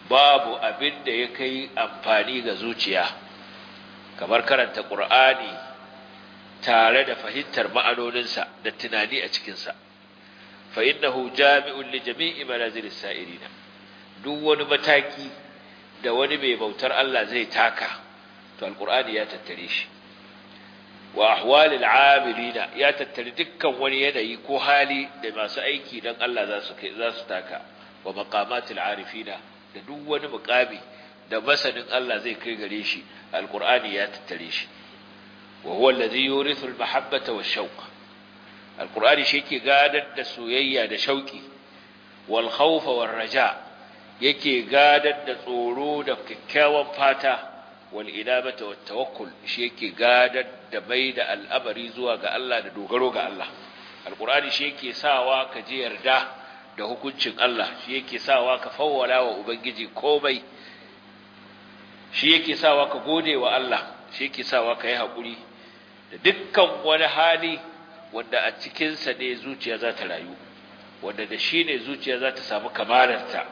babu abin da ya kai amfani ga zuciya kamar karanta Qur'ani tare da fahimtar ma'anoninsa da tunani a cikinsa fa innahu jami'un li jami'i manazilis sa'irina duk wani mataki da wani mai bautar Allah zai taka to alqur'ani ya tattare shi wa ahwalil amilina ya tattare dukkan wani yanayi ko hali da masu aiki dan Allah za su taka wa maqamatil arifina da duk wani muqami da masanin Allah zai kai gare shi alqur'ani ya tattare shi wa huwa alladhi yurithu almahabbata wash-shawq alqur'ani shi yake gadar da soyayya da shauki wal khawfa war raja yake gadar da tsoro da kikkiawan fata wal inabata wat tawakkul shi yake gadar da mai da al'amari zuwa ga Allah da dogaro ga Allah alqur'ani shi yake sawa ka ji yarda da hukuncin Allah shi yake sawa ka fawwala wa ubangiji komai shi yake sawa ka gode wa Allah shi yake sawa ka yi hakuri da dukkan wani hali wanda a cikin sa ne zuciya za ta rayu wanda da shi ne zuciya za ta samu kamalarta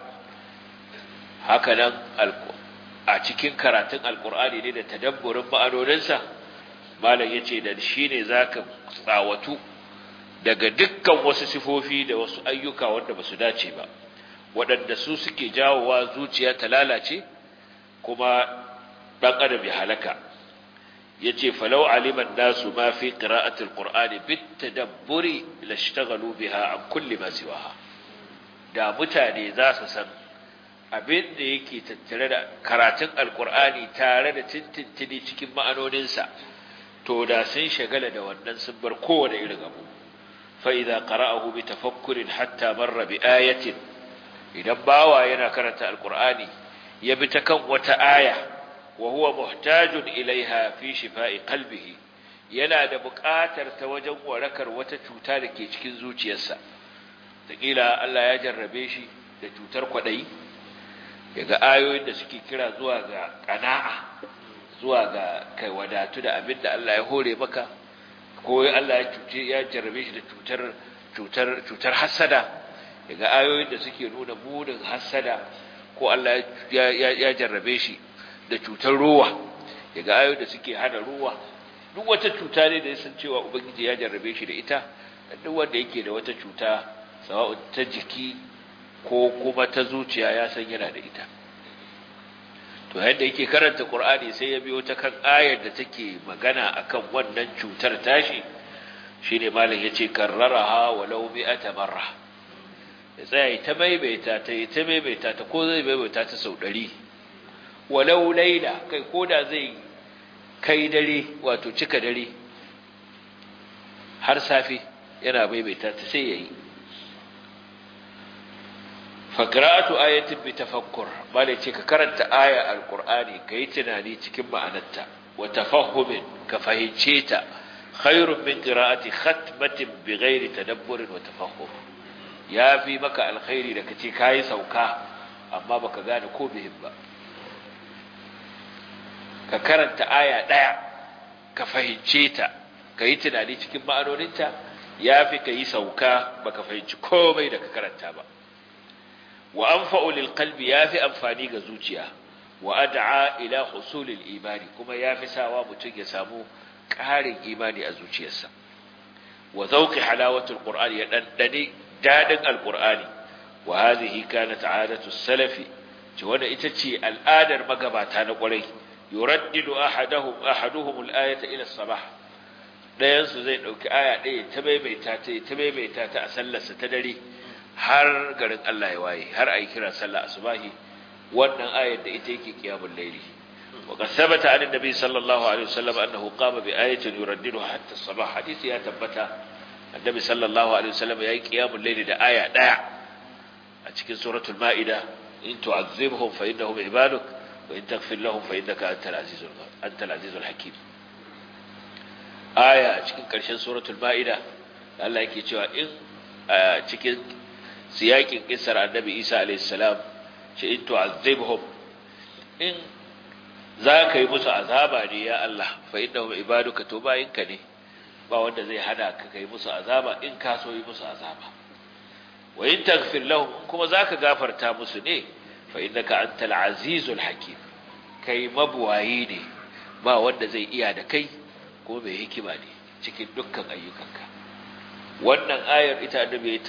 haka nan a cikin karatun alkur'ani ne da tadabburin ma'anoninsa malam yace da shine zaka tsawatu daga dukkan wasu sifofi da wasu ayyuka wanda basu dace ba waɗanda su suke jawowa zuciya ta lalace kuma dan adam ya halaka yace falau aliman nasu ma fi qira'ati alqur'ani bitadabburi lashtaghalu biha an kulli ma siwaha da mutane za su san abin da yake tattare da karatun alkur'ani tare da tintintini cikin ma'anoninsa to da sun shagala da wannan sun bar kowane irin abu fa idza qara'ahu bi tafakkurin hatta marra bi ayatin idan bawa yana karanta alkur'ani ya bi ta kan wata aya wa huwa muhtajun ilaiha fi shifa'i qalbihi yana da buƙatar ta wajen warakar wata cuta da ke cikin zuciyarsa da Allah ya jarrabe shi da cutar kwadayi daga ayoyin da suke kira zuwa ga qana'a zuwa ga kai wadatu da abin da Allah ya hore maka ko Allah ya jarrabe shi da cutar hasada daga ayoyin da suke nuna munin hasada ko Allah ya jarrabe shi da cutar ruwa daga ayoyin da suke hana ruwa duk wata cuta ne da ya san cewa ubangiji ya jarrabe shi da ita duk wanda yake da wata cuta sawa'u ta jiki ko kuma ta zuciya ya san yana da ita to yadda yake karanta Qur'ani sai ya biyo ta kan ayar da take magana akan wannan cutar tashi shine malam yace karraraha walau mi'ata marra ya tsaya ta maimaita ta ko zai maimaita ta sau 100 walau laila kai koda zai kai dare wato cika dare har safi yana maimaita ta sai yayi fakratu ayatin bi tafakkur bale ce ka karanta aya alqur'ani kai tunani cikin ma'anarta wa tafahhumin ka fahimce ta khairun min qira'ati khatmatin bighairi tadabburin wa tafahhum yafi maka alkhairi da kace kai sauka amma baka gane ko bihim ba ka karanta aya daya ka fahimce ta kai tunani cikin ma'anoninta yafi kai sauka baka fahimci komai da ka karanta ba wa anfa'u lil qalbi yafi amfani ga zuciya wa ad'a ila husulil imani kuma yafi sawa mutun ya samu ƙarin imani a zuciyarsa wa zawqi halawatul qur'ani ya dandane dadin alqur'ani wa hadhihi kanat 'adatu salafi ce wanda ita ce al'adar magabata na ƙwarai yuraddidu ahaduhum al-ayata ila as-sabah dayan su zai dauki aya ɗaya ta maimaita ta a sallarsa ta dare har garin Allah ya waye har ayi kira sallah asubahi wannan ayar da ita yake qiyamul layli wa qad thabata an annabi sallallahu alaihi wasallam annahu qama bi ayatin yuraddiduha hatta as-sabah hadisi ya tabbata annabi sallallahu alaihi wasallam yayi qiyamul layli da aya daya a cikin suratul maida in tu'azzibhum fa innahum ibaduk wa in taghfir lahum fa innaka antal azizul hakim aya a cikin karshen suratul maida Allah yake cewa in cikin siyakin kisar annabi Isa alayhi salam ce in tu'azzibhum in zaka yi musu azaba ne ya Allah fa innahum ibaduka to bayinka ne ba wanda zai hada ka kai musu azaba in ka so yi musu azaba wa in taghfir lahum kuma zaka gafarta musu ne fa innaka antal azizul hakim kai mabuwayi ne ba wanda zai iya da kai ko mai hikima ne cikin dukkan ayyukanka. Wannan ayar ita annabi yayi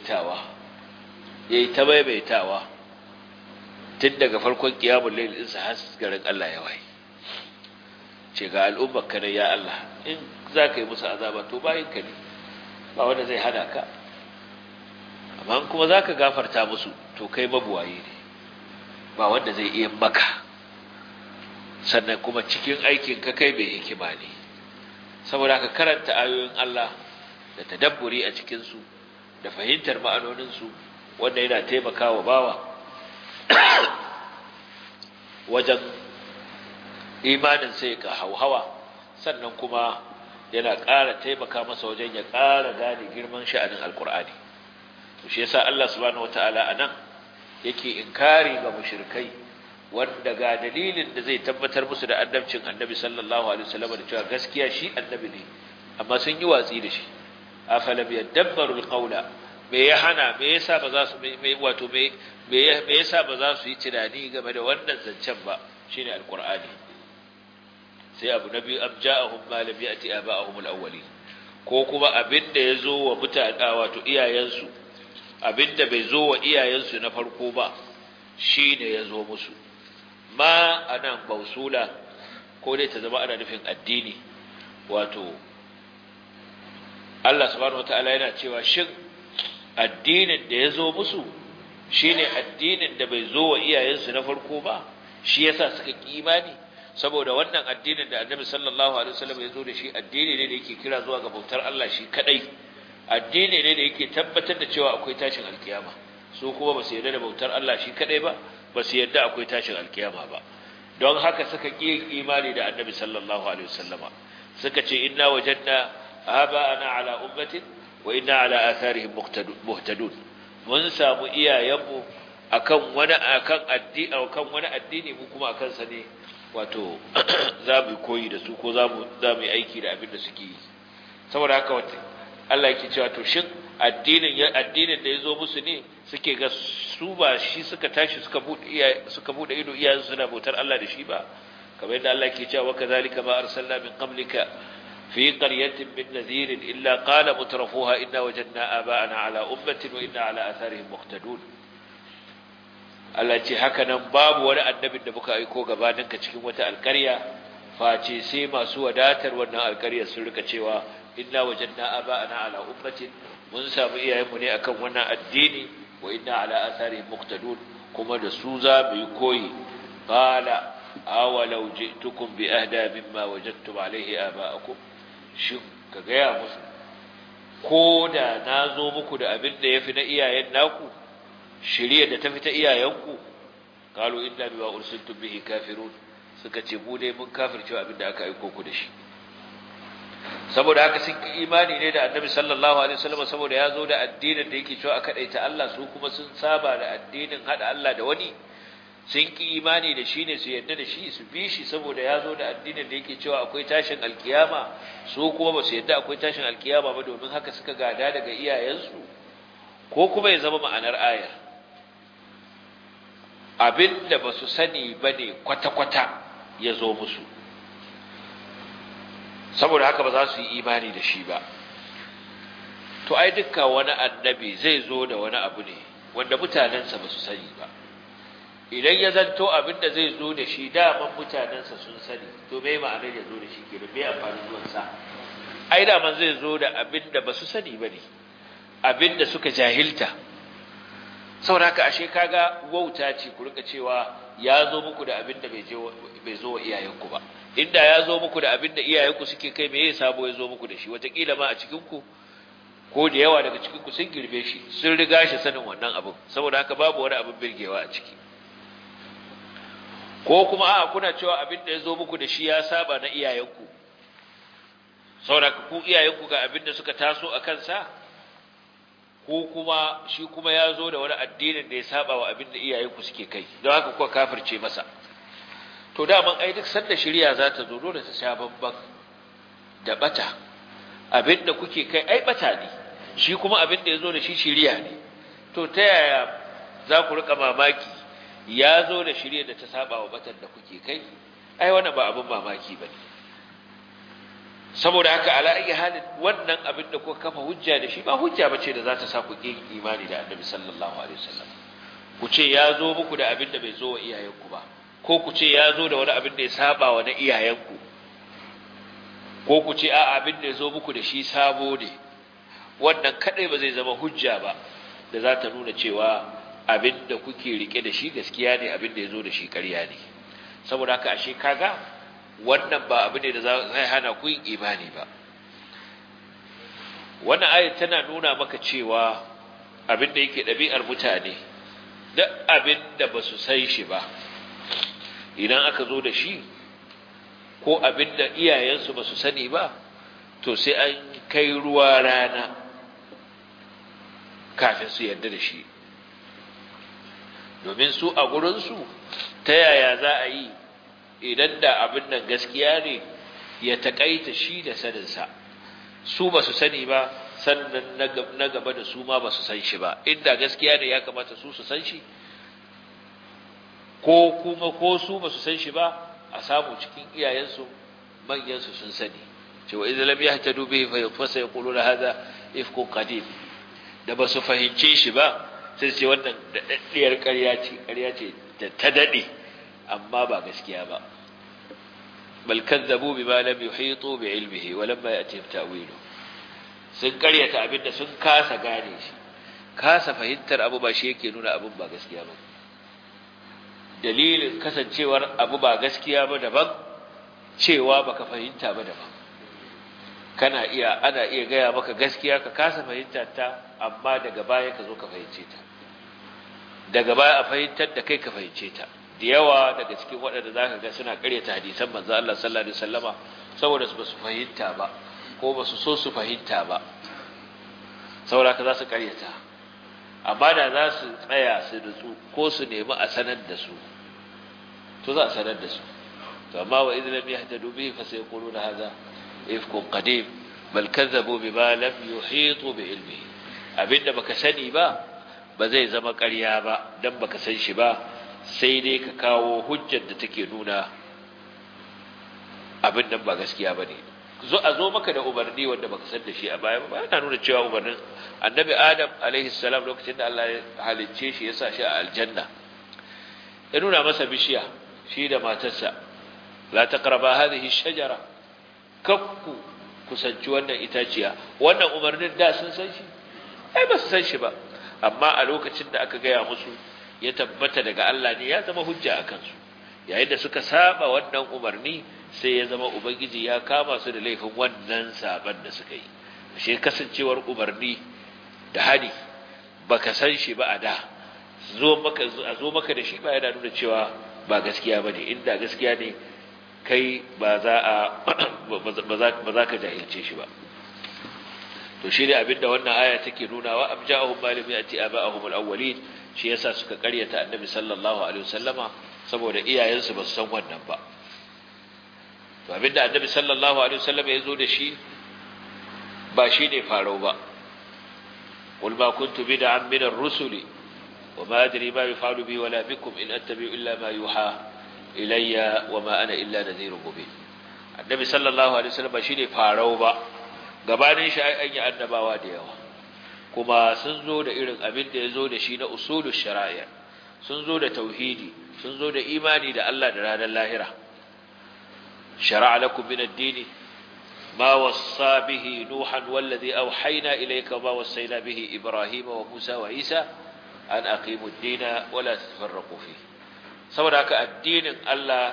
ta maimaitawa tun daga farkon qiyamul layl din sa har garin Allah ya waye. Ce ga al'ummar ka ne ya Allah, in zaka yi musu azaba to bayin ka ne, ba wanda zai hada ka, amma kuma zaka gafarta musu to kai mabuwayi ne, ba wanda zai iya maka. Sannan kuma cikin aikin ka kai mai hikima ne. Saboda ka karanta ayoyin Allah da tadabburi a cikin su da fahimtar ma'anonin su, wanda yana taimakawa bawa wajen imanin sai ka hauhawa, sannan kuma yana ƙara taimaka masa wajen ya ƙara gane girman sha'anin alkur'ani. To shi yasa Allah subhanahu wataala anan yake inkari ga mushrikai, wanda ga dalilin da zai tabbatar musu da annabcin annabi sallallahu alaihi wasallam da cewa gaskiya shi annabi ne, amma sun yi watsi da shi. Afalam yadabbaru alqawla, me ya hana, me yasa ba za su me yasa ba za su yi tunani game da wannan zancen ba, shine alqur'ani. Sai abu nabi abja'ahum ma lam ya'ti aba'ahum alawwalin, ko kuma abinda yazo wa mutane wato iyayensu, abinda bai zo wa iyayensu na farko ba shine yazo musu. Ma anan bausula ko dai ta zama ana nufin addini, wato Allah subhanahu wataala yana cewa shin addinin da yazo musu shine addinin da bai zo wa iyayensu na farko ba, shi yasa suka ki imani. Saboda wannan addinin da Annabi sallallahu alaihi wasallam ya zo da shi addini ne da yake kira zuwa ga bautar Allah shi kadai, addini ne da yake tabbatar da cewa akwai tashin alkiyama. Su kuma ba su yarda da bautar Allah shi kadai ba, ba su yarda akwai tashin alkiyama ba. Don haka suka ki imani da Annabi sallallahu alaihi wasallama, suka ce inna wajadna aba'ana ala ummatin wa inna ala atharihim muhtadun. Mun samu iyayenmu akan wani addini mu kuma akan sa ne, wato za mu koyi da su ko za mu yi aiki da abin da suke yi. Saboda haka wata Allah yake cewa to shin addinin da yazo musu ne suke ga su ba shi suka tashi suka bude ido iyayen suna bautar Allah da shi ba, kamar yadda Allah yake cewa wakazalika ma arsalna min qablika fi qaryatin min nadhir illa qala mutrafuha inna wajadna aba'ana ala ummatin wa inna ala atharihim muqtadun. Allah ce haka nan babu wani annabin da muka aiko gabaninka cikin wata alƙarya face sai masu wadatar wannan alƙaryar sun rika cewa inna wajadna aba'ana ala ummatin, mun samu iyayenmu ne akan wannan addini, wa inna ala atharihim muqtadun, kuma da su za mu yi koyi. Qala awalau ji'tukum bi ahda mimma wajadtum alayhi aba'akum, shin ka gaya musu ko da na zo muku da abin da yafi na iyayen naku, shiriyar da ta fita iyayenku. Qalu inna bima ursiltum bihi kafirun, suka ce mu dai mun kafirce abin da aka aika ku da shi. Saboda haka sun imani ne da Annabi sallallahu alaihi wasallam, saboda ya zo da addinin da yake cewa aka daita Allah, su kuma sun saba da addinin hada Allah da wani, sun ki imani da shi ne su yarda da shi su bi shi, saboda ya zo da addinin da yake cewa akwai tashin alkiyama, su kuma ba su yarda akwai tashin alkiyama ba, domin haka suka gada daga iyayensu. Ko kuma ya zama ma'anar ayar abinda ba su sani ba ne kwata-kwata ya zo musu, saboda haka ba za su yi imani da shi ba. To ai dukkan wani annabi zai zo da wani abu ne wanda mutanensa ba su sani ba. Idan ya zanto abinda zai zo da shi daman mutanensa sun sani, to me ma'anar ya zo da shi kenan, me amfanin zuwansa? Ai daman zai zo da abinda ba su sani ba ne, abinda suka jahilta. Saboda haka ashe kaga wauta ce ku rika cewa ya zo muku da abinda bai zo wa iyayenku ba. Inda ya zo muku da abinda iyayenku suke kai, me yasa sabo ya zo muku da shi? Wataƙila ma a cikin ku ko da yawa daga cikin ku sun girbe shi, sun riga shi sanin wannan abin, saboda haka babu wani abin birgewa a ciki. Ko kuma a'a kuna cewa abinda ya zo muku da shi ya saba na iyayenku, saboda ku iyayenku ga abinda suka taso a kansa, ko kuma shi kuma ya zo da wani addinin da ya saba wa abin da iyayenku suke kai, don haka kuka kafirce masa. To daman ai duk sanda shari'a za ta zo dole ta sha babban da bata. Abin da kuke kai ai bata ne, shi kuma abin da ya zo da shi shari'a ne. To ta yaya za ku rika mamaki ya zo da shirye da ta saba wa batan da kuke kai ai wannan ba abin mamaki bane saboda haka ala ayi halin wannan abin da kuka kafa hujja da shi ba hujja bace da za ta sa ku kin imani da Annabi sallallahu alaihi wasallam ku ce ya zo muku da abin da bai zo wa iyayenku ba ko ku ce ya zo da wani abin da ya saba wa na iyayenku ko ku ce a abin da ya zo muku da shi sabo ne wannan kadai ba zai zama hujja ba da za ta nuna cewa abin da kuke rike da shi gaskiya ne abin da ya zo da shi ƙarya ne saboda haka ashe kaga wannan ba abin ne da zai hana ku yin imani ba wannan ayat tana nuna maka cewa abin da yake ɗabi'ar mutane duk abin da ba su san shi ba idan aka zo da shi ko abin da iyayensu ba su sani ba to sai an kai ruwa rana kafin su yarda da shi domin su a gurinsu ta yaya za a yi idan da abin nan gaskiya ne ya taƙaita shi da saninsa su ba su sani ba sannan na gaba da su ma ba su san shi ba inda gaskiya ne ya kamata su san shi ko kuma ko su ba su san shi ba a samu cikin iyayensu manyansu sun sani cewa idan lam yahtadu bihi fa sayquluna hadha ifkun qadim da ba su fahimce shi ba sai ce wannan daddiyar ƙarya ce da ta dade amma ba gaskiya ba bal kazzabu bima lam yuhitu bi ilmihi wa lamma yatihim ta'wilu sun ƙaryata abinda sun kasa gane shi kasa fahimtar abu ba shi yake nuna abin ba gaskiya ba dalilin kasancewar abu ba gaskiya ba daban cewa baka fahimta ba daban ana iya gaya maka gaskiya ka kasa fahimta ta amma daga baya ka zo ka fahimce ta daga baya a fahimtar da kai ka fahimce ta da yawa daga cikin waɗanda zaka ga suna ƙaryata hadisan manzo Allah sallallahu alaihi wasallama saboda su basu fahimta ba ko basu so su fahimta ba saboda ka za su ƙaryata amma da za su tsaya su nutsu ko su nemi a sanar da su to za a sanar da su to amma wa idh lam yahtadu bihi fa sayquluna hadha ifkun qadim bal kadzabu bima lam yuhitu bi ilmihi abinda baka sani ba ba zai zama ƙarya ba dan baka san shi ba sai dai ka kawo hujjar da take nuna abin nan ba gaskiya bane a zo maka da umarni wanda baka san da shi a baya ba yana nuna cewa umarnin annabi adam alaihi salam lokacin da Allah ya halicce shi ya sa shi a aljanna ya nuna masa bishiya shi da matarsa la taqraba hadhihi ash-shajara kakku kusanci wannan itaciya wannan umarnin da sun san shi ai ba su san shi ba amma a lokacin da aka gaya musu ya tabbata daga Allah ne ya zama hujja a kansu yayin da suka saba wannan umarni sai ya zama ubangiji ya kama su da laifin wannan saban da suka yi shi kasancewar umarni da hadi baka san shi ba a da zo maka da shi ba yana nuna cewa ba gaskiya bane inda gaskiya ne kai ba za ka jahilce shi ba to shi ne abinda wannan aya take nunawa amja'ahum malim yati aba'ahum al-awwalin shi yasa suka karyata annabi sallallahu alaihi wasallama saboda iyayensu ba su san wannan ba to abinda annabi sallallahu alaihi wasallama yazo da shi ba shi ne farau ba qul ma kuntu bid'an min ar-rusuli wa ma adri ma yaf'alu bi wala bikum in attabi'u illa ma yuha ilayya wa ma ana illa nadhirun mubin annabi sallallahu alaihi wasallama shi ne farau ba gabanin shi an yi annabawa da yawa kuma sun zo da irin abin da ya zo da shi na usulul shari'a sun zo da tauhidi sun zo da imani da Allah da ranar lahira shara'a lakum min ad-din ma wassa bihi nuhan wallazi awhayna ilayka ma wassayna bihi ibrahima wa musa wa isa an aqimu ad-din wa la tafarraqu fihi saboda haka addinin Allah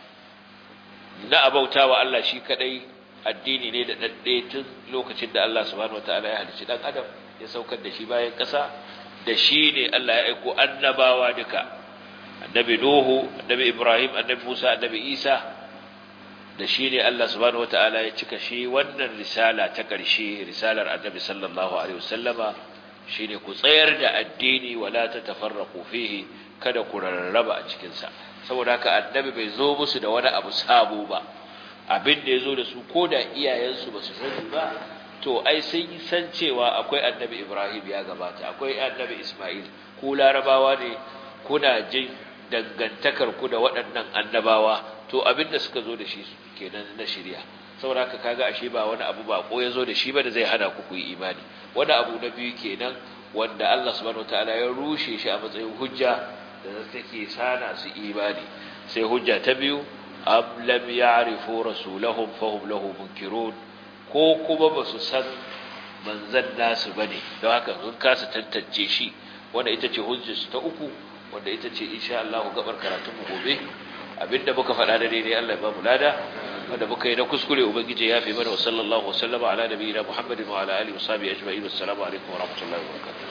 na abautawa Allah shi kadai addini ne da dadde tun lokacin da Allah subhanahu wataala ya halicci dan adam ya saukar da shi bayan ƙasa da shi ne Allah ya aiko annabawa duka annabi Nuhu annabi Ibrahim annabi Musa annabi Isa da shi ne Allah subhanahu wataala ya cika shi wannan risala ta ƙarshe risalar annabi sallallahu alaihi wasallama shine ku tsayar da addini wala tatafarraqu fihi kada ku rarraba a cikin sa saboda haka annabi bai zo musu da wani abu sabo ba abin da yazo da su koda iyayensu ba su sani ba to ai sun san cewa akwai annabi Ibrahim ya gabata akwai annabi Isma'il ku larabawa ne kuna jin dangantakar ku da waɗannan annabawa to abinda suka zo da shi kenan na shari'a saboda haka kaga ashe ba wani abu ba ko yazo da shi ba da zai hana ku yi imani wani abu na biyu kenan wanda Allah subhanahu wataala ya rushe shi a matsayin hujja da take sana su imani sai hujja ta biyu am lam ya'rifu rasulahum fahum lahu munkirun ko kuma ba su san manzan nasu bane don haka sun kasa tantance shi wanda ita ce hujjar ta uku wanda ita ce insha Allah gabar karatun mu gobe abinda muka faɗa da daidai Allah ya ba mu lada wanda muka yi na kuskure ubangiji ya fi mana wa sallallahu wasallama ala nabiyina Muhammadin wa ala alihi wa sahbihi ajma'in assalamu alaikum wa rahmatullahi wa barakatuh